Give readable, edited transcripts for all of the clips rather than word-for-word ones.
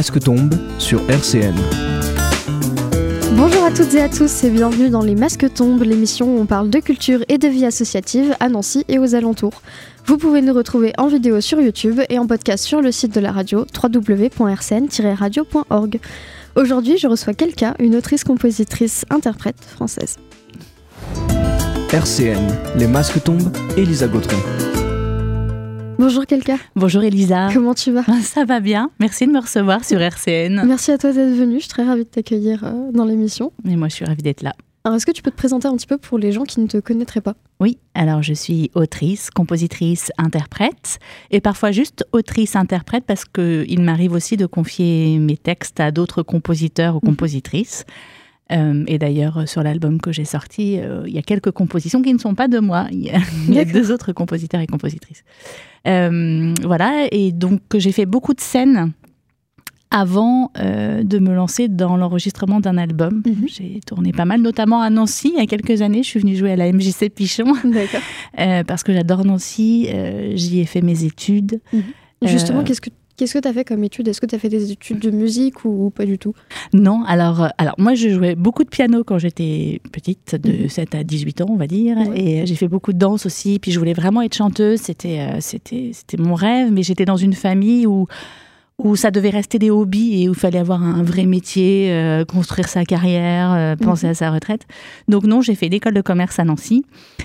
masques tombent sur RCN. Bonjour à toutes et à tous et bienvenue dans Les Masques tombent, l'émission où on parle de culture et de vie associative à Nancy et aux alentours. Vous pouvez nous retrouver en vidéo sur YouTube et en podcast sur le site de la radio www.rcn-radio.org. Aujourd'hui, je reçois Kelka, une autrice, compositrice, interprète française. RCN, Les Masques tombent, Elisa Gautron. Bonjour Kelka. Bonjour Elisa. Comment tu vas ? Ça va bien, merci de me recevoir sur RCN. Merci à toi d'être venue, je suis très ravie de t'accueillir dans l'émission. Et moi je suis ravie d'être là. Alors est-ce que tu peux te présenter un petit peu pour les gens qui ne te connaîtraient pas ? Oui, alors je suis autrice, compositrice, interprète et parfois juste autrice-interprète parce qu'il m'arrive aussi de confier mes textes à d'autres compositeurs ou compositrices. Et d'ailleurs, sur l'album que j'ai sorti, il y a quelques compositions qui ne sont pas de moi. Il y a deux autres compositeurs et compositrices. Voilà, et donc j'ai fait beaucoup de scènes avant de me lancer dans l'enregistrement d'un album. J'ai tourné pas mal, notamment à Nancy. Il y a quelques années, je suis venue jouer à la MJC Pichon. D'accord. Parce que j'adore Nancy. J'y ai fait mes études. Justement, qu'est-ce que tu as fait comme études ? Est-ce que tu as fait des études de musique ou pas du tout ? Non, alors moi je jouais beaucoup de piano quand j'étais petite, de 7 à 18 ans on va dire, et j'ai fait beaucoup de danse aussi, puis je voulais vraiment être chanteuse, c'était mon rêve, mais j'étais dans une famille où ça devait rester des hobbies et où il fallait avoir un vrai métier, construire sa carrière, penser à sa retraite. Donc non, j'ai fait l'école de commerce à Nancy.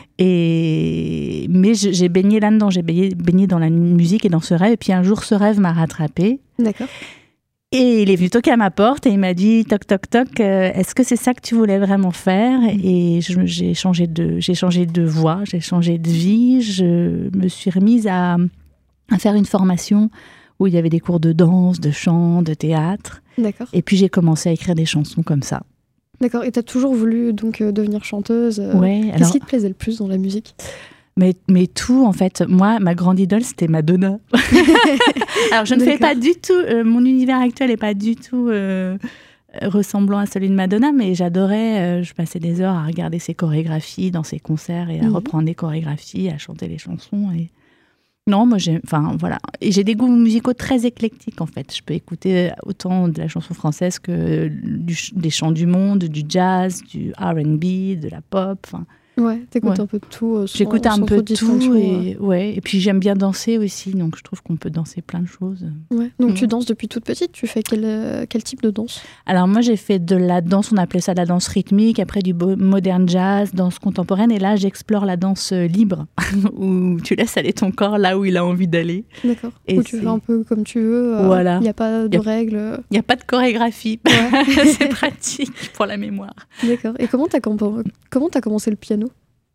Mais j'ai baigné là-dedans, j'ai baigné dans la musique et dans ce rêve. Et puis un jour, ce rêve m'a rattrapée. D'accord. Et il est venu toquer à ma porte et il m'a dit « Toc, toc, toc, est-ce que c'est ça que tu voulais vraiment faire ?» Et j'ai changé de voie, j'ai changé de vie. Je me suis remise à faire une formation où il y avait des cours de danse, de chant, de théâtre. D'accord. Et puis j'ai commencé à écrire des chansons comme ça. D'accord. Et tu as toujours voulu donc devenir chanteuse. Ouais. Qu'est-ce qui te plaisait le plus dans la musique ? Mais tout, en fait. Moi, ma grande idole, c'était Madonna. Alors, je ne fais pas du tout... mon univers actuel n'est pas du tout ressemblant à celui de Madonna, mais j'adorais... je passais des heures à regarder ses chorégraphies dans ses concerts et à reprendre des chorégraphies, à chanter les chansons. Non, moi, voilà. Et j'ai des goûts musicaux très éclectiques, en fait. Je peux écouter autant de la chanson française que des chants du monde, du jazz, du R&B, de la pop, enfin... Ouais, t'écoutes un peu de tout. J'écoute un peu de tout et puis j'aime bien danser aussi, donc je trouve qu'on peut danser plein de choses. Ouais. Donc tu danses depuis toute petite, tu fais quel type de danse ? Alors moi j'ai fait de la danse, on appelait ça de la danse rythmique, après du modern jazz, danse contemporaine, et là j'explore la danse libre, où tu laisses aller ton corps là où il a envie d'aller. D'accord, où tu fais un peu comme tu veux, voilà. Il n'y a pas de règles. Il n'y a pas de chorégraphie, c'est pratique pour la mémoire. D'accord, et comment t'as commencé le piano ?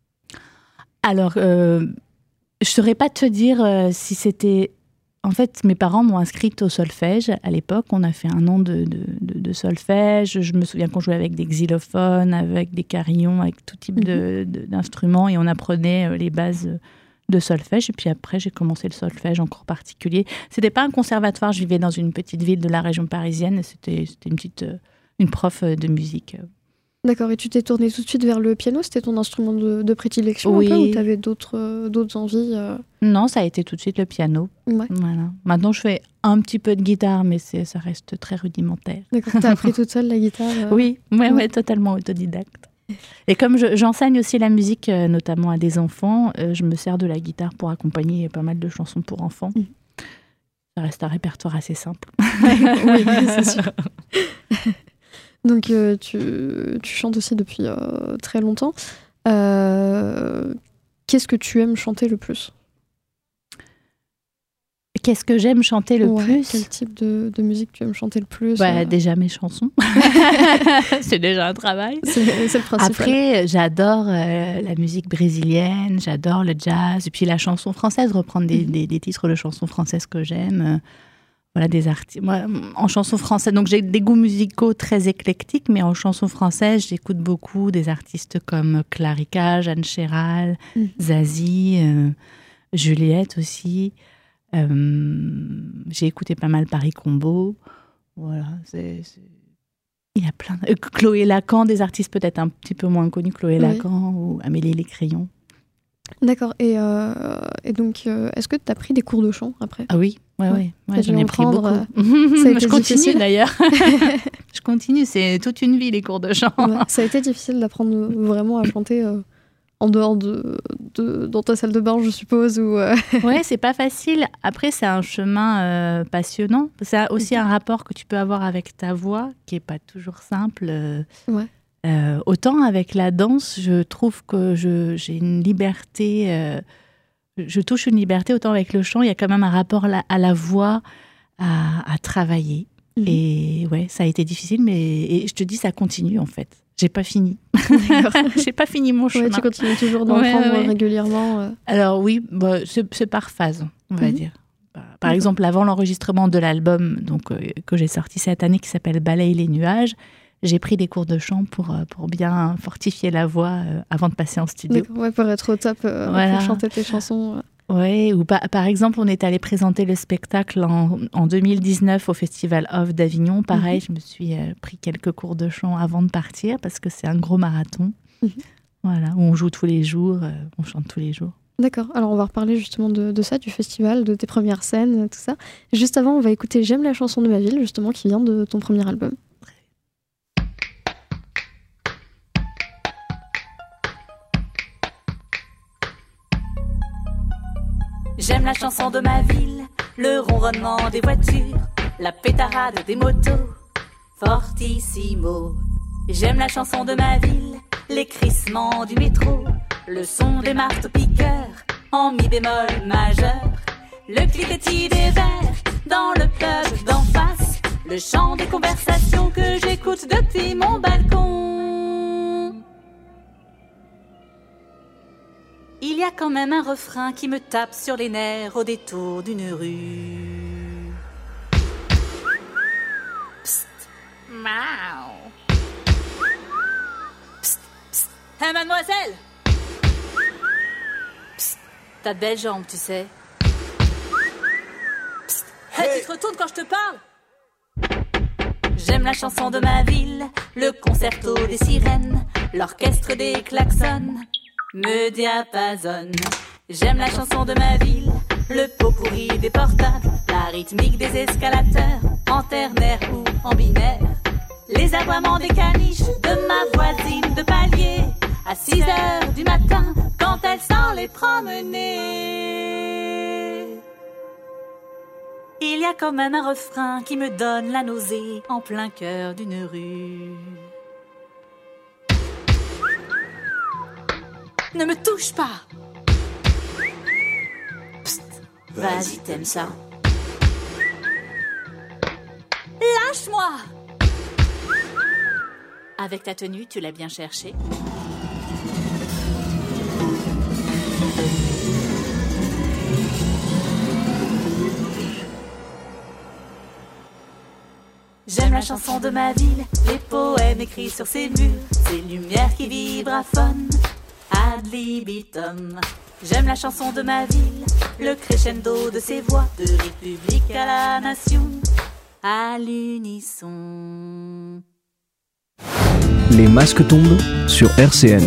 Alors, je ne saurais pas te dire si c'était... En fait, mes parents m'ont inscrite au solfège. À l'époque, on a fait un an de solfège. Je me souviens qu'on jouait avec des xylophones, avec des carillons, avec tout type d'instruments. Et on apprenait les bases de solfège. Et puis après, j'ai commencé le solfège en cours particulier. Ce n'était pas un conservatoire. Je vivais dans une petite ville de la région parisienne. Et c'était une prof de musique. D'accord, et tu t'es tournée tout de suite vers le piano ? C'était ton instrument de prédilection un peu, ou tu avais d'autres envies Non, ça a été tout de suite le piano. Ouais. Voilà. Maintenant, je fais un petit peu de guitare, mais ça reste très rudimentaire. D'accord, t'as appris toute seule la guitare Oui, totalement autodidacte. Et comme j'enseigne aussi la musique, notamment à des enfants, je me sers de la guitare pour accompagner pas mal de chansons pour enfants. Ça reste un répertoire assez simple. Oui, c'est sûr. Donc, tu chantes aussi depuis très longtemps. Qu'est-ce que tu aimes chanter le plus ? Qu'est-ce que j'aime chanter le plus ? Quel type de musique tu aimes chanter le plus ? Déjà mes chansons. C'est déjà un travail. C'est le principal. Après, j'adore la musique brésilienne, j'adore le jazz, et puis la chanson française, reprendre des titres de chansons françaises que j'aime. Voilà, des artistes. Moi, en chanson française, donc j'ai des goûts musicaux très éclectiques, mais en chanson française, j'écoute beaucoup des artistes comme Clarica, Jeanne Chéral, Zazie, Juliette aussi. J'ai écouté pas mal Paris Combo. Voilà, il y a plein de... Chloé Lacan, des artistes peut-être un petit peu moins connus, Chloé Lacan ou Amélie Les Crayons. D'accord. Et donc, est-ce que tu as pris des cours de chant après ? Ah oui, ouais, j'en ai pris beaucoup. Ça a été Je continue difficile d'ailleurs. Je continue, c'est toute une vie les cours de chant. Ouais, ça a été difficile d'apprendre vraiment à chanter en dehors dans ta salle de bain, je suppose ou Ouais, c'est pas facile. Après, c'est un chemin passionnant. C'est aussi un rapport que tu peux avoir avec ta voix qui est pas toujours simple. Ouais. Autant avec la danse, je trouve que j'ai une liberté, je touche une liberté, autant avec le chant, il y a quand même un rapport à la voix à travailler. Et ouais, ça a été difficile, mais je te dis, ça continue en fait. J'ai pas fini. J'ai pas fini mon chemin. Ouais, tu continues toujours d'en prendre régulièrement. Alors oui, c'est par phase, on va dire. Par exemple, avant l'enregistrement de l'album que j'ai sorti cette année, qui s'appelle Balaye les nuages, j'ai pris des cours de chant pour bien fortifier la voix avant de passer en studio. Ouais, pour être au top, pour chanter tes chansons. Oui, ou par exemple, on est allé présenter le spectacle en 2019 au Festival Off d'Avignon. Pareil, je me suis pris quelques cours de chant avant de partir parce que c'est un gros marathon. Voilà, où on joue tous les jours, on chante tous les jours. D'accord, alors on va reparler justement de ça, du festival, de tes premières scènes, tout ça. Juste avant, on va écouter J'aime la chanson de ma ville, justement, qui vient de ton premier album. J'aime la chanson de ma ville, le ronronnement des voitures, la pétarade des motos, fortissimo. J'aime la chanson de ma ville, les crissements du métro, le son des marteaux-piqueurs en mi bémol majeur, le cliquetis des verres dans le pub d'en face, le chant des conversations que j'écoute depuis mon balcon. Il y a quand même un refrain qui me tape sur les nerfs au détour d'une rue. Psst, miaou. Psst, psst, hey mademoiselle. Psst, t'as de belles jambes, tu sais. Psst, hey, tu te retournes quand je te parle. J'aime la chanson de ma ville, le concerto des sirènes, l'orchestre des klaxons me diapasonne. J'aime la chanson de ma ville, le pot pourri des portables, la rythmique des escalateurs, en ternaire ou en binaire, les aboiements des caniches de ma voisine de palier, à 6h du matin, quand elle sort les promener. Il y a quand même un refrain qui me donne la nausée en plein cœur d'une rue. Ne me touche pas. Psst, vas-y, t'aimes ça. Lâche-moi. Avec ta tenue, tu l'as bien cherché. J'aime la chanson de ma ville, les poèmes écrits sur ses murs, ces lumières qui vibraphonent ad libitum. J'aime la chanson de ma ville, le crescendo de ses voix, de république à la nation, à l'unisson. Les masques tombent sur RCN.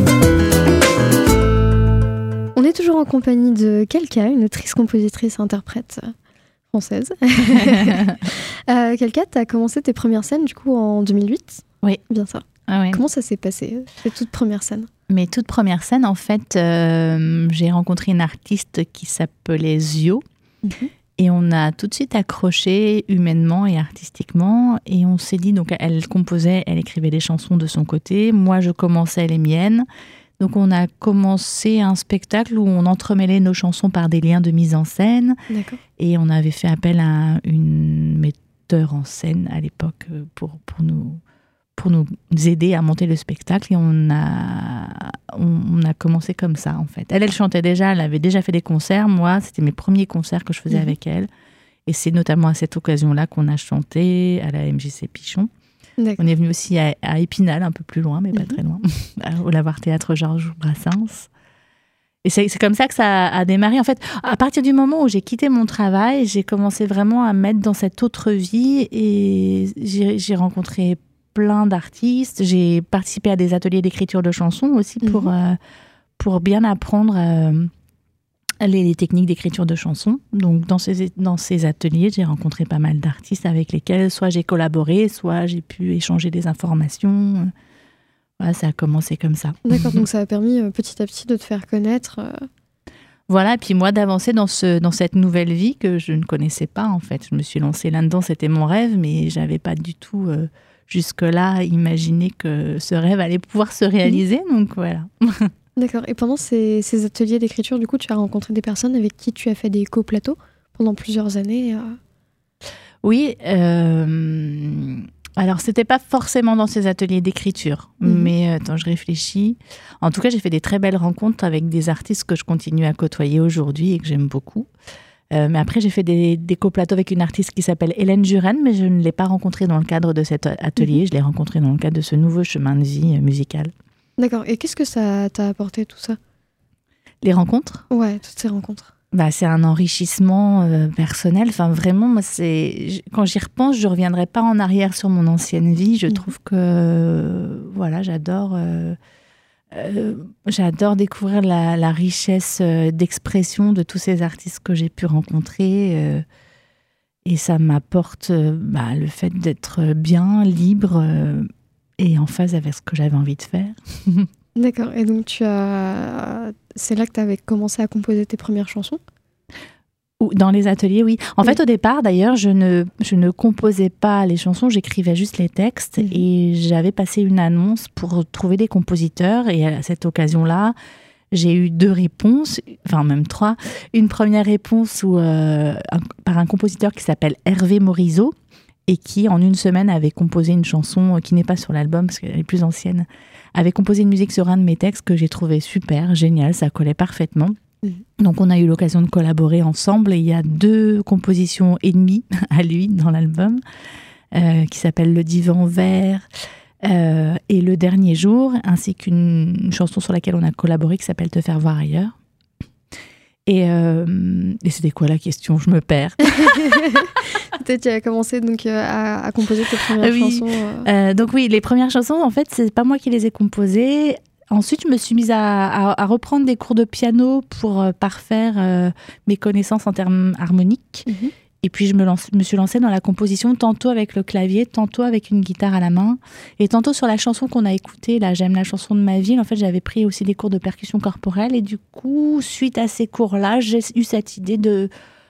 On est toujours en compagnie de Kelka, une autrice, compositrice, interprète française. Kelka, tu as commencé tes premières scènes du coup en 2008. Oui. Bien ça. Ah ouais. Comment ça s'est passé, tes toutes premières scènes? Mes toutes premières scènes, en fait, j'ai rencontré une artiste qui s'appelait Zio. Et on a tout de suite accroché humainement et artistiquement. Et on s'est dit, donc elle composait, elle écrivait des chansons de son côté. Moi, je commençais les miennes. Donc on a commencé un spectacle où on entremêlait nos chansons par des liens de mise en scène. D'accord. Et on avait fait appel à une metteur en scène à l'époque pour nous aider à monter le spectacle. Et on a commencé comme ça, en fait. Elle chantait déjà, elle avait déjà fait des concerts. Moi, c'était mes premiers concerts que je faisais avec elle. Et c'est notamment à cette occasion-là qu'on a chanté à la MJC Pichon. D'accord. On est venu aussi à Épinal, un peu plus loin, mais pas très loin, au Lavoir Théâtre Georges Brassens. Et c'est comme ça que ça a démarré. En fait, à partir du moment où j'ai quitté mon travail, j'ai commencé vraiment à me mettre dans cette autre vie et j'ai rencontré plein d'artistes. J'ai participé à des ateliers d'écriture de chansons aussi pour bien apprendre les techniques d'écriture de chansons. Donc, dans ces ateliers, j'ai rencontré pas mal d'artistes avec lesquels soit j'ai collaboré, soit j'ai pu échanger des informations. Voilà, ça a commencé comme ça. D'accord, donc ça a permis petit à petit de te faire connaître. Voilà, et puis moi d'avancer dans cette nouvelle vie que je ne connaissais pas en fait. Je me suis lancée là-dedans, c'était mon rêve, mais j'avais pas du tout jusque-là imaginé que ce rêve allait pouvoir se réaliser. Donc voilà. D'accord. Et pendant ces ateliers d'écriture, du coup, tu as rencontré des personnes avec qui tu as fait des co-plateaux pendant plusieurs années Oui. Alors, c'était pas forcément dans ces ateliers d'écriture, mais attends, je réfléchis. En tout cas, j'ai fait des très belles rencontres avec des artistes que je continue à côtoyer aujourd'hui et que j'aime beaucoup. Mais après, j'ai fait des co-plateaux avec une artiste qui s'appelle Hélène Juren, mais je ne l'ai pas rencontrée dans le cadre de cet atelier. Je l'ai rencontrée dans le cadre de ce nouveau chemin de vie musical. D'accord. Et qu'est-ce que ça t'a apporté, tout ça ? Les rencontres ? Ouais, toutes ces rencontres. C'est un enrichissement personnel. Enfin, vraiment, moi, quand j'y repense, je ne reviendrai pas en arrière sur mon ancienne vie. Je trouve que voilà, j'adore découvrir la richesse d'expression de tous ces artistes que j'ai pu rencontrer. Et ça m'apporte le fait d'être bien, libre et en phase avec ce que j'avais envie de faire. D'accord. Et donc, c'est là que tu avais commencé à composer tes premières chansons ? Dans les ateliers, oui. En fait, au départ, d'ailleurs, je ne composais pas les chansons, j'écrivais juste les textes. Et j'avais passé une annonce pour trouver des compositeurs. Et à cette occasion-là, j'ai eu 2 réponses, enfin même 3. Une première réponse par un compositeur qui s'appelle Hervé Morisot et qui, en une semaine, avait composé une chanson qui n'est pas sur l'album, parce qu'elle est plus ancienne, avait composé une musique sur un de mes textes que j'ai trouvé super, génial, ça collait parfaitement. Donc on a eu l'occasion de collaborer ensemble et il y a 2 compositions et demie à lui dans l'album qui s'appelle Le Divan Vert et Le Dernier Jour, ainsi qu'une chanson sur laquelle on a collaboré qui s'appelle Te faire voir ailleurs. Et c'était quoi la question ? Je me perds. Peut-être tu as commencé donc, à composer tes premières chansons. Donc oui, les premières chansons, en fait, c'est pas moi qui les ai composées. Ensuite, je me suis mise à reprendre des cours de piano pour parfaire mes connaissances en termes harmoniques. Et puis, je me suis lancée dans la composition, tantôt avec le clavier, tantôt avec une guitare à la main. Et tantôt sur la chanson qu'on a écoutée, là, J'aime la chanson de ma ville. En fait, j'avais pris aussi des cours de percussion corporelle. Et du coup, suite à ces cours-là, j'ai eu cette idée de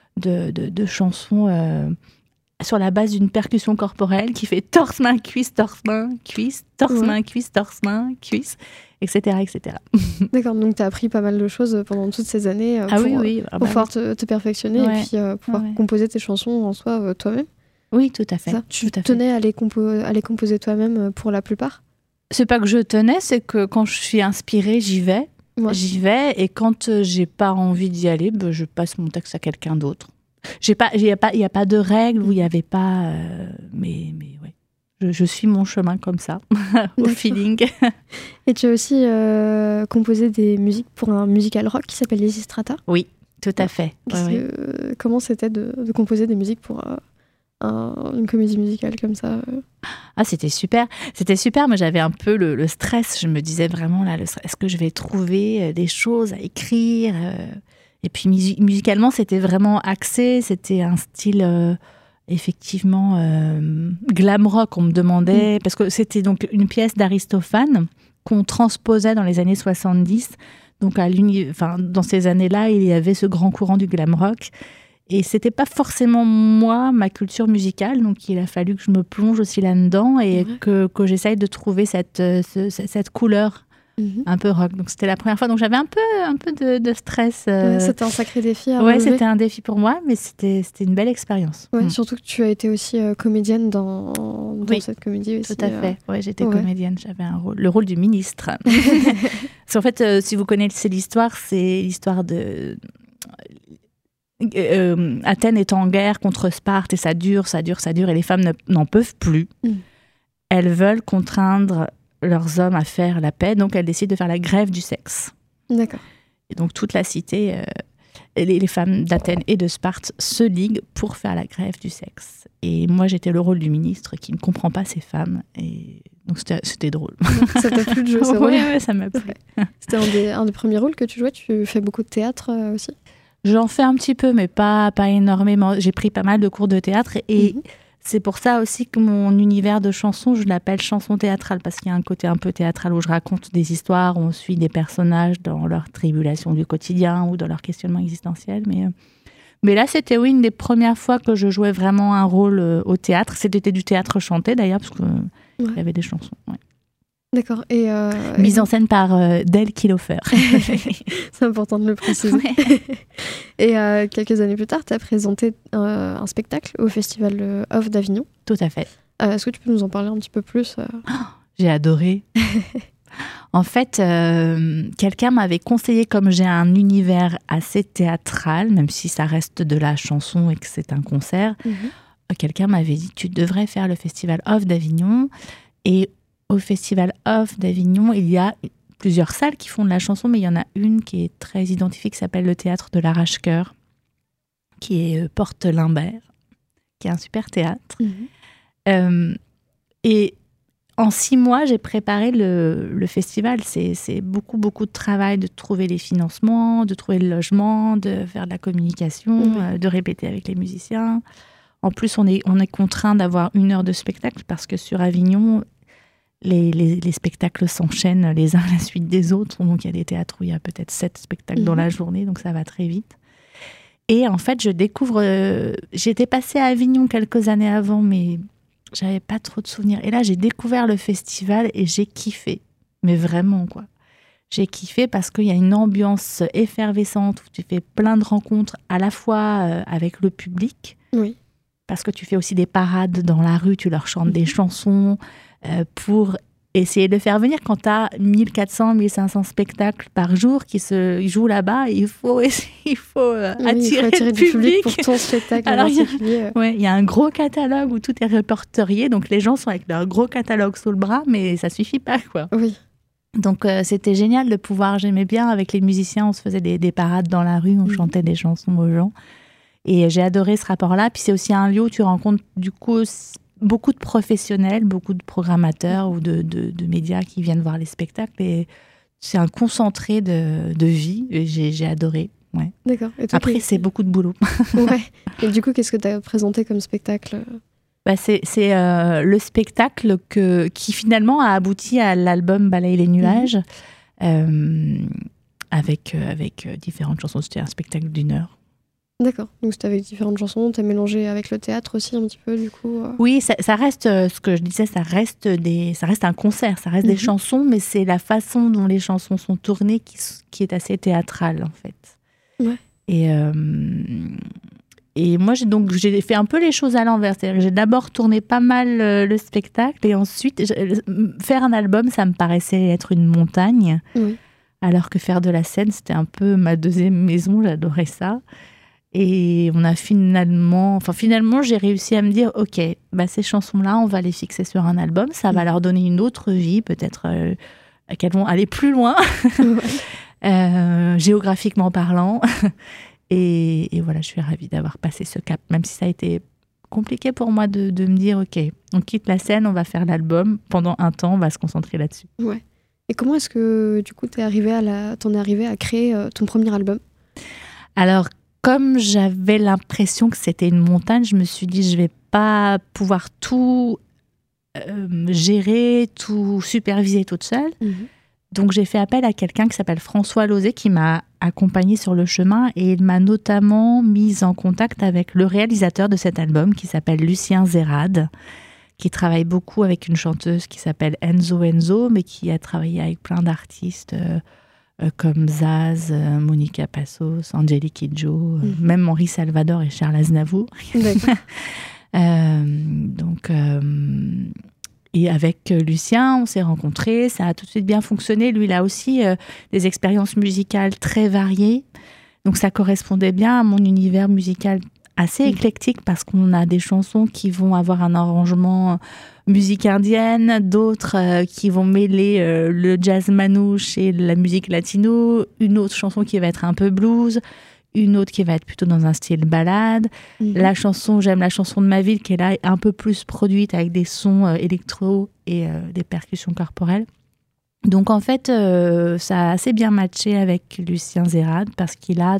chansons sur la base d'une percussion corporelle qui fait torse-main, cuisse, torse-main, cuisse, torse-main, cuisse, torse-main, cuisse, etc. etc. D'accord, donc tu as appris pas mal de choses pendant toutes ces années pour pouvoir te perfectionner et puis pouvoir composer tes chansons en soi toi-même. Oui, tout à fait. Tu tenais à les composer toi-même pour la plupart ? C'est pas que je tenais, c'est que quand je suis inspirée, j'y vais. Ouais. J'y vais et quand j'ai pas envie d'y aller, je passe mon texte à quelqu'un d'autre. Il n'y a pas de règles où il n'y avait pas... mais ouais, je suis mon chemin comme ça, au feeling. Et tu as aussi composé des musiques pour un musical rock qui s'appelle Lysistrata. Oui, tout à fait. Comment c'était de composer des musiques pour une comédie musicale comme ça C'était super. C'était super. Moi, j'avais un peu le stress. Je me disais vraiment, là, est-ce que je vais trouver des choses à écrire Et puis musicalement, c'était vraiment axé. C'était un style effectivement glam rock. On me demandait parce que c'était donc une pièce d'Aristophane qu'on transposait dans les années 70. Donc dans ces années-là, il y avait ce grand courant du glam rock. Et c'était pas forcément ma culture musicale. Donc il a fallu que je me plonge aussi là-dedans et que j'essaye de trouver cette couleur. Un peu rock. Donc c'était la première fois. Donc j'avais un peu de stress. C'était un sacré défi à relever. C'était un défi pour moi, mais c'était une belle expérience. Surtout que tu as été aussi comédienne dans cette comédie aussi. Tout à fait. J'étais comédienne. J'avais le rôle du ministre. Parce qu'en fait, si vous connaissez l'histoire, c'est l'histoire de Athènes est en guerre contre Sparte et ça dure et les femmes n'en peuvent plus. Elles veulent contraindre leurs hommes à faire la paix, donc elles décident de faire la grève du sexe. D'accord. Et donc toute la cité, les femmes d'Athènes et de Sparte se liguent pour faire la grève du sexe. Et moi, j'étais le rôle du ministre qui ne comprend pas ces femmes. Et donc c'était drôle. Ça t'a plu de jouer ce rôle ? Oui, ça m'a plu. C'était un des premiers rôles que tu jouais ? Tu fais beaucoup de théâtre aussi ? J'en fais un petit peu, mais pas énormément. J'ai pris pas mal de cours de théâtre et c'est pour ça aussi que mon univers de chansons, je l'appelle chanson théâtrale, parce qu'il y a un côté un peu théâtral où je raconte des histoires, où on suit des personnages dans leurs tribulations du quotidien ou dans leur questionnement existentiel. Mais là, c'était une des premières fois que je jouais vraiment un rôle au théâtre. C'était du théâtre chanté d'ailleurs, parce qu'il y avait des chansons. Ouais. D'accord. Et mise en scène par Del Kilofer. C'est important de le préciser. Ouais. Et quelques années plus tard, tu as présenté un spectacle au Festival Off d'Avignon. Tout à fait. Est-ce que tu peux nous en parler un petit peu plus J'ai adoré. En fait, quelqu'un m'avait conseillé, comme j'ai un univers assez théâtral, même si ça reste de la chanson et que c'est un concert, quelqu'un m'avait dit, tu devrais faire le Festival Off d'Avignon. Et au Festival Off d'Avignon, il y a plusieurs salles qui font de la chanson, mais il y en a une qui est très identifiée, qui s'appelle le Théâtre de l'Arrache-Cœur, qui est Porte Limbert, qui est un super théâtre. Et en 6 mois, j'ai préparé le festival. C'est beaucoup, beaucoup de travail de trouver les financements, de trouver le logement, de faire de la communication, de répéter avec les musiciens. En plus, on est contraint d'avoir 1 heure de spectacle parce que sur Avignon, les spectacles s'enchaînent les uns à la suite des autres. Donc, il y a des théâtres où il y a peut-être 7 spectacles dans la journée, donc ça va très vite. Et en fait, je découvre... j'étais passée à Avignon quelques années avant, mais j'avais pas trop de souvenirs. Et là, j'ai découvert le festival et j'ai kiffé. Mais vraiment, quoi. J'ai kiffé parce qu'il y a une ambiance effervescente où tu fais plein de rencontres à la fois avec le public. Oui. Parce que tu fais aussi des parades dans la rue, tu leur chantes des chansons pour essayer de faire venir. Quand tu as 1400, 1500 spectacles par jour qui se jouent là-bas, il faut attirer le public pour ton spectacle. Alors, il y a un gros catalogue où tout est répertorié, donc les gens sont avec leur gros catalogue sous le bras, mais ça suffit pas, quoi. Oui. Donc c'était génial de pouvoir, j'aimais bien, avec les musiciens, on se faisait des parades dans la rue, on chantait des chansons aux gens. Et j'ai adoré ce rapport-là. Puis c'est aussi un lieu où tu rencontres du coup beaucoup de professionnels, beaucoup de programmateurs ou de médias qui viennent voir les spectacles. Et c'est un concentré de vie. Et j'ai adoré. Ouais. D'accord. Et toi, après, c'est beaucoup de boulot. Ouais. Et du coup, qu'est-ce que tu as présenté comme spectacle ? C'est le spectacle qui finalement a abouti à l'album Balaye les nuages, avec différentes chansons. C'était un spectacle d'1 heure. D'accord, donc c'était avec différentes chansons, t'as mélangé avec le théâtre aussi un petit peu du coup Oui, ça reste, ce que je disais, ça reste un concert, ça reste des chansons, mais c'est la façon dont les chansons sont tournées qui est assez théâtrale en fait. Ouais. Et moi j'ai fait un peu les choses à l'envers, c'est-à-dire que j'ai d'abord tourné pas mal le spectacle et ensuite faire un album, ça me paraissait être une montagne, alors que faire de la scène, c'était un peu ma deuxième maison, j'adorais ça. Et on a finalement, j'ai réussi à me dire, ok, ces chansons-là, on va les fixer sur un album, ça va leur donner une autre vie, peut-être qu'elles vont aller plus loin, géographiquement parlant. Et voilà, je suis ravie d'avoir passé ce cap, même si ça a été compliqué pour moi de me dire, ok, on quitte la scène, on va faire l'album, pendant un temps, on va se concentrer là-dessus. Ouais. Et comment est-ce que, du coup, t'en es arrivé à créer ton premier album ? Alors, comme j'avais l'impression que c'était une montagne, je me suis dit, je vais pas pouvoir tout gérer, tout superviser toute seule. Donc, j'ai fait appel à quelqu'un qui s'appelle François Lauzet, qui m'a accompagnée sur le chemin et il m'a notamment mise en contact avec le réalisateur de cet album, qui s'appelle Lucien Zerad, qui travaille beaucoup avec une chanteuse qui s'appelle Enzo, mais qui a travaillé avec plein d'artistes comme Zaz, Monica Passos, Angélique Kidjo, même Henri Salvador et Charles Aznavour. Et avec Lucien, on s'est rencontrés, ça a tout de suite bien fonctionné. Lui, il a aussi des expériences musicales très variées. Donc ça correspondait bien à mon univers musical assez éclectique parce qu'on a des chansons qui vont avoir un arrangement musique indienne, d'autres qui vont mêler le jazz manouche et la musique latino, une autre chanson qui va être un peu blues, une autre qui va être plutôt dans un style ballade. La chanson J'aime la chanson de ma ville qui est là un peu plus produite avec des sons électro et des percussions corporelles. Donc en fait, ça a assez bien matché avec Lucien Zerad parce qu'il a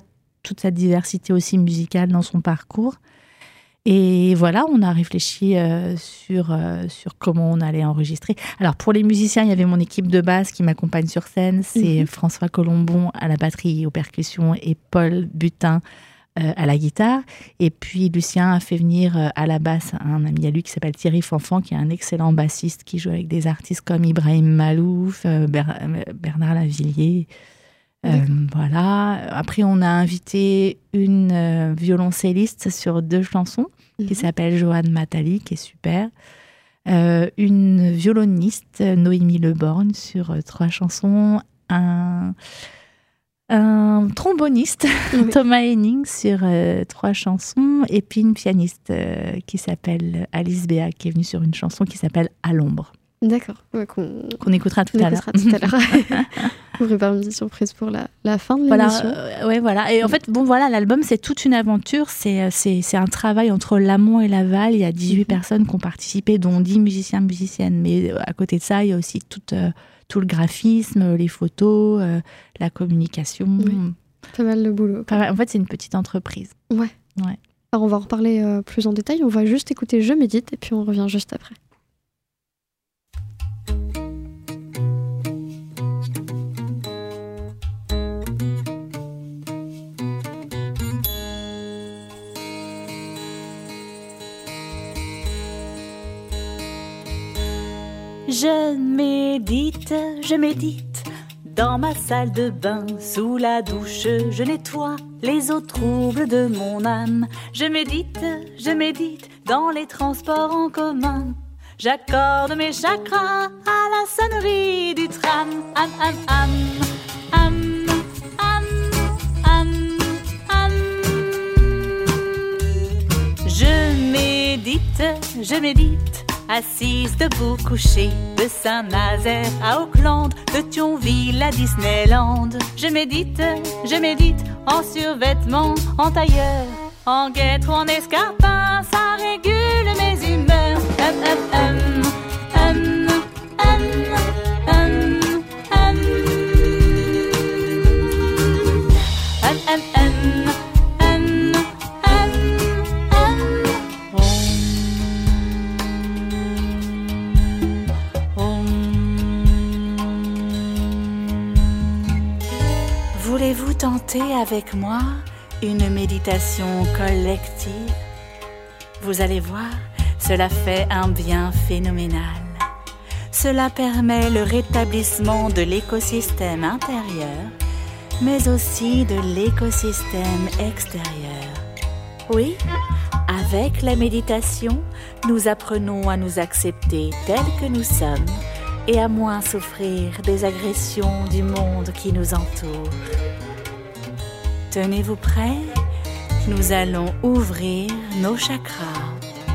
toute sa diversité aussi musicale dans son parcours. Et voilà, on a réfléchi sur comment on allait enregistrer. Alors, pour les musiciens, il y avait mon équipe de basse qui m'accompagne sur scène. C'est François Colombon à la batterie et aux percussions et Paul Butin à la guitare. Et puis, Lucien a fait venir à la basse un ami à lui qui s'appelle Thierry Fanfan, qui est un excellent bassiste qui joue avec des artistes comme Ibrahim Malouf, Bernard Lavillier. Voilà. Après, on a invité une violoncelliste sur 2 chansons qui s'appelle Joanne Matali, qui est super. Une violoniste, Noémie Leborgne, sur 3 chansons. Un tromboniste, Thomas Henning, sur 3 chansons. Et puis une pianiste qui s'appelle Alice Béa, qui est venue sur une chanson qui s'appelle À l'ombre. D'accord. Ouais, qu'on écoutera tout à l'heure. Vous préparez une petite surprise pour la fin de l'émission. Voilà. Et en fait, l'album, c'est toute une aventure. C'est un travail entre l'amont et l'aval. Il y a 18 personnes qui ont participé, dont 10 musiciens, musiciennes. Mais à côté de ça, il y a aussi tout le graphisme, les photos, la communication. Oui. Pas mal de boulot. En fait, c'est une petite entreprise. Ouais. Alors, on va en reparler plus en détail. On va juste écouter Je médite et puis on revient juste après. Je médite, dans ma salle de bain, sous la douche, je nettoie les eaux troubles de mon âme. Je médite, dans les transports en commun. J'accorde mes chakras à la sonnerie du tram. Am, am, am, am, am, am, am. Je médite, assise, debout, couchée, de Saint-Nazaire à Auckland, de Thionville à Disneyland. Je médite, en survêtement, en tailleur, en guêtre ou en escarpin, ça régule mes humeurs. Voulez-vous tenter avec moi une méditation collective? Vous allez voir, cela fait un bien phénoménal. Cela permet le rétablissement de l'écosystème intérieur, mais aussi de l'écosystème extérieur. Oui, avec la méditation, nous apprenons à nous accepter tels que nous sommes et à moins souffrir des agressions du monde qui nous entoure. Tenez-vous prêts? Nous allons ouvrir nos chakras.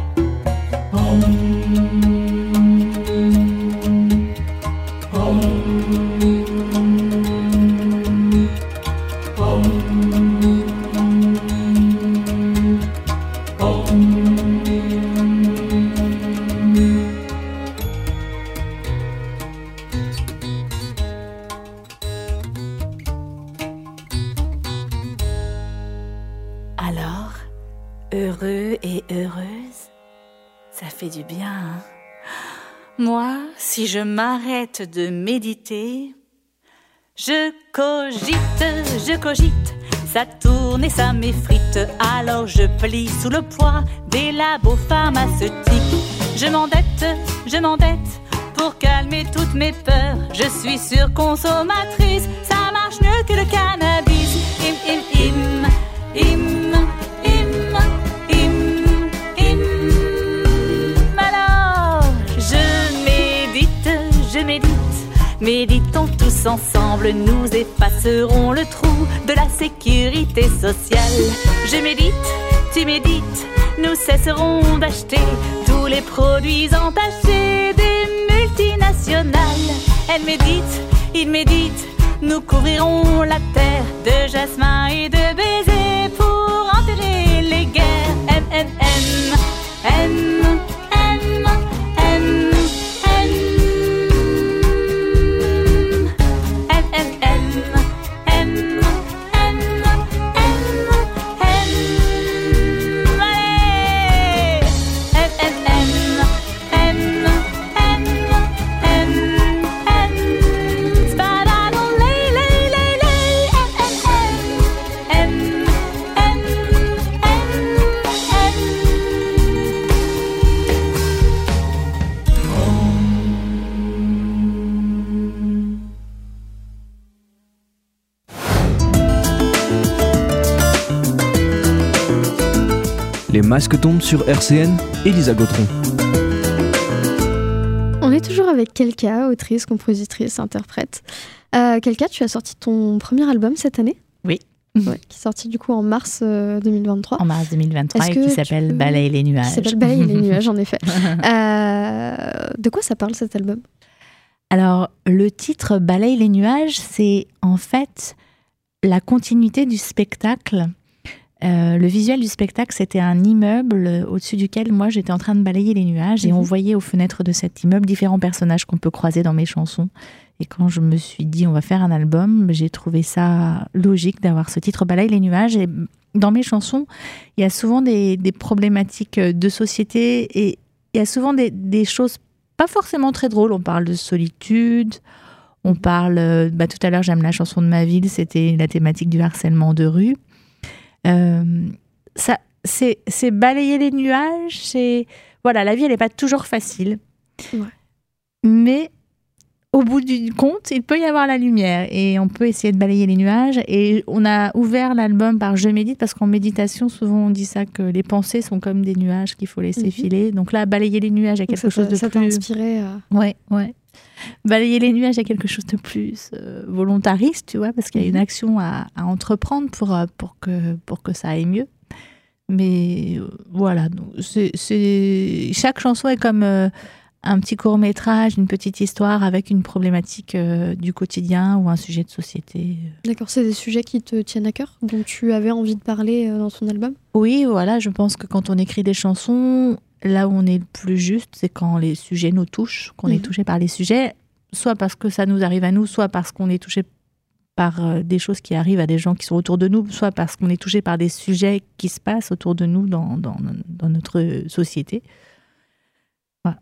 Alors, heureux et heureuse, ça fait du bien, hein? Moi, si je m'arrête de méditer, je cogite, ça tourne et ça m'effrite. Alors je plie sous le poids des labos pharmaceutiques. Je m'endette pour calmer toutes mes peurs. Je suis surconsommatrice, ça marche mieux que le cannabis. Alors, je médite. Méditons tous ensemble, nous effacerons le trou de la sécurité sociale. Je médite, tu médites, nous cesserons d'acheter tous les produits entachés des multinationales. Elle médite, il médite, nous couvrirons la terre de jasmin et de baisers pour enterrer les guerres. Les masques tombent sur RCN, Elisa Gautron. On est toujours avec Kelka, autrice, compositrice, interprète. Kelka, tu as sorti ton premier album cette année ? Oui. Ouais, qui est sorti du coup en mars 2023. En mars 2023, et qui s'appelle Balaye les nuages. Qui s'appelle Balaye les nuages, en effet. De quoi ça parle cet album ? Alors, le titre Balaye les nuages, c'est en fait la continuité du spectacle. Le visuel du spectacle, c'était un immeuble au-dessus duquel moi j'étais en train de balayer les nuages et on voyait aux fenêtres de cet immeuble différents personnages qu'on peut croiser dans mes chansons. Et quand je me suis dit on va faire un album, j'ai trouvé ça logique d'avoir ce titre Balaye les nuages. Et dans mes chansons, il y a souvent des problématiques de société et il y a souvent des choses pas forcément très drôles. On parle de solitude, on parle... tout à l'heure, j'aime la chanson de ma ville, c'était la thématique du harcèlement de rue. C'est balayer les nuages, c'est... Voilà, la vie, elle n'est pas toujours facile. Ouais. Mais au bout du compte, il peut y avoir la lumière et on peut essayer de balayer les nuages. Et on a ouvert l'album par Je médite parce qu'en méditation, souvent on dit ça, que les pensées sont comme des nuages qu'il faut laisser filer. Donc là, balayer les nuages, il y a quelque chose de ça plus... t'a inspiré Ouais. Balayer les nuages, il y a quelque chose de plus volontariste, tu vois, parce qu'il y a une action à entreprendre pour que ça aille mieux. Mais voilà, donc chaque chanson est comme un petit court-métrage, une petite histoire avec une problématique du quotidien ou un sujet de société. D'accord, c'est des sujets qui te tiennent à cœur, dont tu avais envie de parler dans ton album ? Oui, voilà, je pense que quand on écrit des chansons, là où on est le plus juste, c'est quand les sujets nous touchent, qu'on est touché par les sujets, soit parce que ça nous arrive à nous, soit parce qu'on est touché par des choses qui arrivent à des gens qui sont autour de nous, soit parce qu'on est touché par des sujets qui se passent autour de nous dans notre société. Voilà.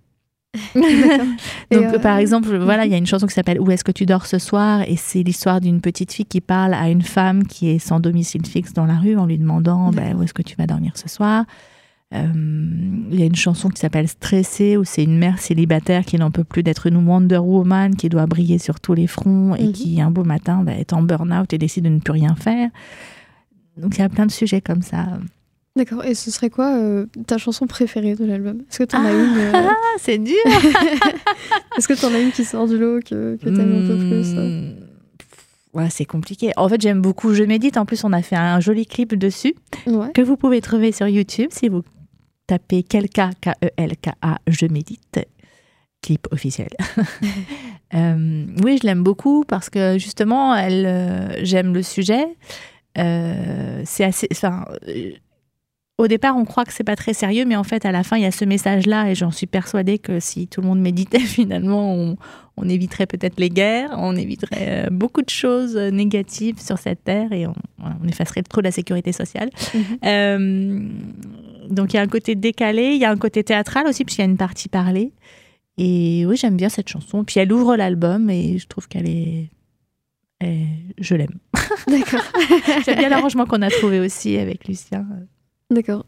Donc, par exemple, voilà, il y a une chanson qui s'appelle « Où est-ce que tu dors ce soir ?» et c'est l'histoire d'une petite fille qui parle à une femme qui est sans domicile fixe dans la rue en lui demandant où est-ce que tu vas dormir ce soir. Il y a une chanson qui s'appelle Stressée où c'est une mère célibataire qui n'en peut plus d'être une Wonder Woman qui doit briller sur tous les fronts et qui un beau matin est en burn-out et décide de ne plus rien faire. Donc il y a plein de sujets comme ça. D'accord, et ce serait quoi ta chanson préférée de l'album ? Est-ce que t'en as une c'est dur. Est-ce que t'en as une qui sort du lot que t'aimes un peu plus Ouais, c'est compliqué. En fait, j'aime beaucoup Je médite. En plus, on a fait un joli clip dessus que vous pouvez trouver sur YouTube si vous tapez Kelka, K-E-L-K-A, Je médite. Clip officiel. Oui, je l'aime beaucoup parce que justement, j'aime le sujet. C'est assez... Au départ, on croit que c'est pas très sérieux, mais en fait, à la fin, il y a ce message-là, et j'en suis persuadée que si tout le monde méditait, finalement, on éviterait peut-être les guerres, on éviterait beaucoup de choses négatives sur cette terre, et on effacerait trop la sécurité sociale. Donc, il y a un côté décalé, il y a un côté théâtral aussi, puisqu'il y a une partie parlée. Et oui, j'aime bien cette chanson. Puis elle ouvre l'album, et je trouve qu'elle est... je l'aime. D'accord. J'aime bien l'arrangement qu'on a trouvé aussi avec Lucien. D'accord.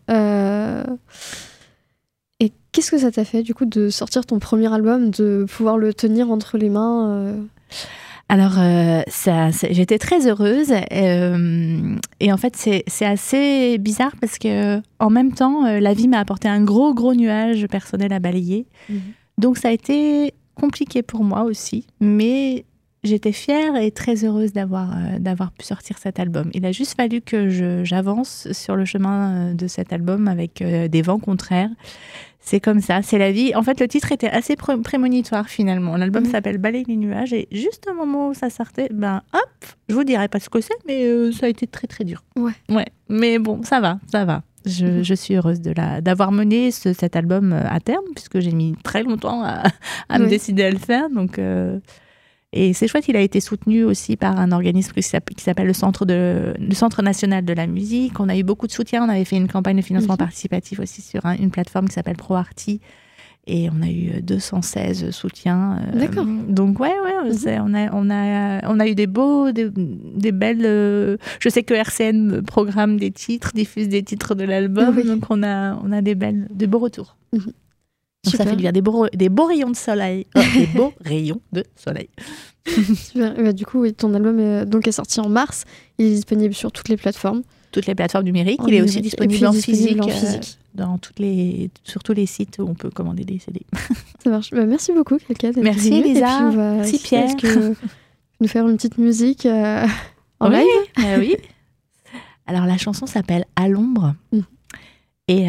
Et qu'est-ce que ça t'a fait du coup de sortir ton premier album, de pouvoir le tenir entre les mains Alors, j'étais très heureuse. Et en fait, c'est assez bizarre parce que en même temps, la vie m'a apporté un gros nuage personnel à balayer. Donc, ça a été compliqué pour moi aussi. Mais j'étais fière et très heureuse d'avoir pu sortir cet album. Il a juste fallu que j'avance sur le chemin de cet album avec des vents contraires. C'est comme ça, c'est la vie. En fait, le titre était assez prémonitoire finalement. L'album s'appelle Balaye les nuages et juste au moment où ça sortait, je vous dirai pas ce que c'est, mais ça a été très très dur. Ouais. Mais bon, ça va. Je suis heureuse d'avoir mené cet album à terme puisque j'ai mis très longtemps à me décider à le faire. Donc... Et c'est chouette, il a été soutenu aussi par un organisme qui s'appelle le Centre National de la Musique. On a eu beaucoup de soutien, on avait fait une campagne de financement participatif aussi sur une plateforme qui s'appelle ProArty. Et on a eu 216 soutiens. D'accord. Donc on a eu des belles... je sais que RCN programme des titres, diffuse des titres de l'album. Donc on a de beaux retours. Donc ça fait du bien, des beaux rayons de soleil. Des beaux rayons de soleil. Super. Du coup, ton album est sorti en mars. Il est disponible sur toutes les plateformes. toutes les plateformes numériques. Il est aussi disponible en physique. Sur tous les sites où on peut commander des CD. Ça marche. Merci beaucoup, Kelka. Merci, Elisa. Merci, Pierre. Nous faire une petite musique en live. Oui. Alors, la chanson s'appelle « À l'ombre ». Et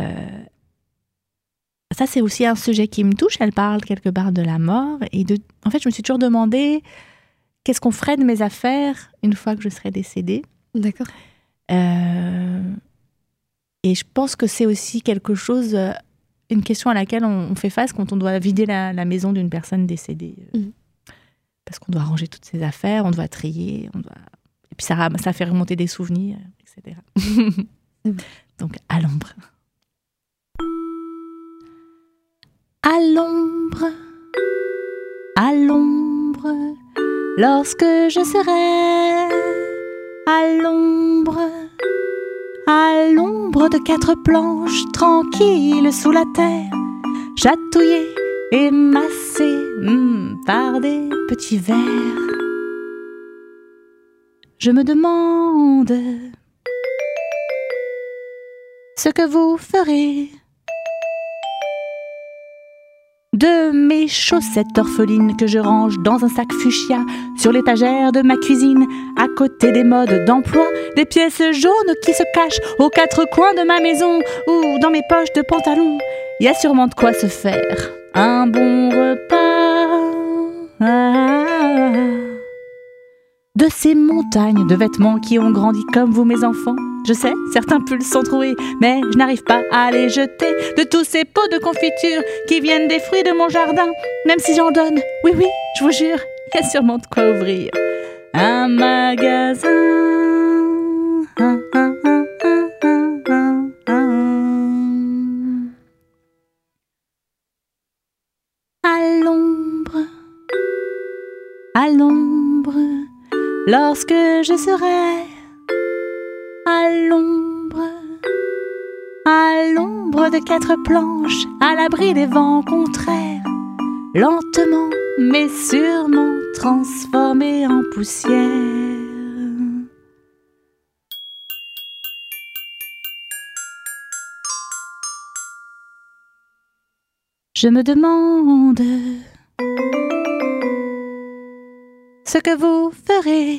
ça, c'est aussi un sujet qui me touche. Elle parle quelque part de la mort. En fait, je me suis toujours demandé qu'est-ce qu'on ferait de mes affaires une fois que je serais décédée. D'accord. Et je pense que c'est aussi quelque chose, une question à laquelle on fait face quand on doit vider la maison d'une personne décédée. Parce qu'on doit ranger toutes ses affaires, on doit trier, et puis ça fait remonter des souvenirs, etc. Donc, à l'ombre. À l'ombre, lorsque je serai à l'ombre de 4 planches, tranquille sous la terre, chatouillée et massée par des petits vers. Je me demande ce que vous ferez de mes chaussettes orphelines que je range dans un sac fuchsia sur l'étagère de ma cuisine, à côté des modes d'emploi, des pièces jaunes qui se cachent aux 4 coins de ma maison ou dans mes poches de pantalon. Il y a sûrement de quoi se faire un bon repas. De ces montagnes de vêtements qui ont grandi comme vous, mes enfants. Je sais, certains pulls sont troués, mais je n'arrive pas à les jeter. De tous ces pots de confiture qui viennent des fruits de mon jardin. Même si j'en donne, oui, je vous jure, il y a sûrement de quoi ouvrir un magasin. À l'ombre, lorsque je serai à l'ombre de 4 planches, à l'abri des vents contraires, lentement mais sûrement transformée en poussière. Je me demande ce que vous ferez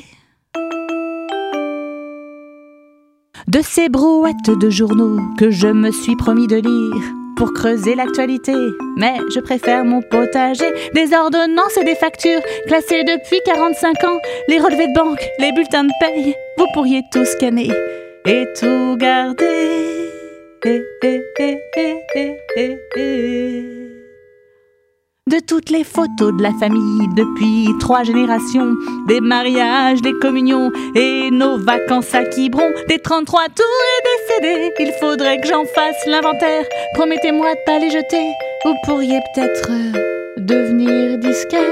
de ces brouettes de journaux que je me suis promis de lire pour creuser l'actualité. Mais je préfère mon potager, des ordonnances et des factures classées depuis 45 ans, les relevés de banque, les bulletins de paye. Vous pourriez tout scanner et tout garder. De toutes les photos de la famille depuis 3 générations, des mariages, des communions et nos vacances à Quiberon, des 33 tours et des CD. Il faudrait que j'en fasse l'inventaire. Promettez-moi de pas les jeter. Vous pourriez peut-être devenir disquaire.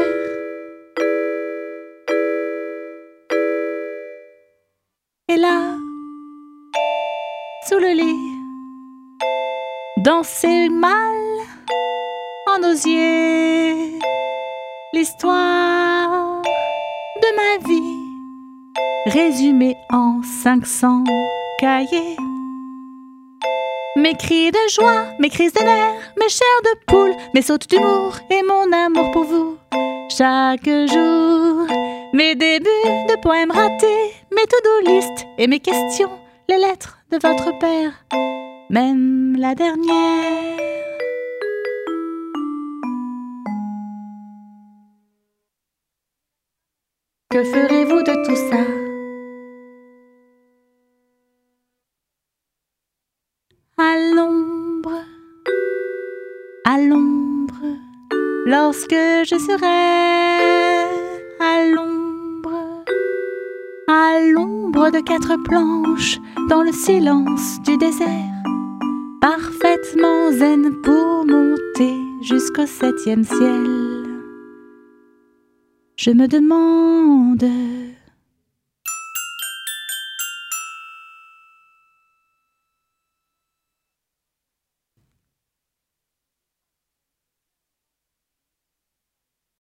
Et là, sous le lit, danser mal en osier, l'histoire de ma vie résumée en 500 cahiers. Mes cris de joie, mes crises de nerfs, mes chairs de poule, mes sautes d'humour et mon amour pour vous. Chaque jour, mes débuts de poèmes ratés, mes to-do list et mes questions, les lettres de votre père, même la dernière. Que ferez-vous de tout ça? À l'ombre, lorsque je serai à l'ombre de 4 planches, dans le silence du désert, parfaitement zen pour monter jusqu'au 7e ciel. Je me demande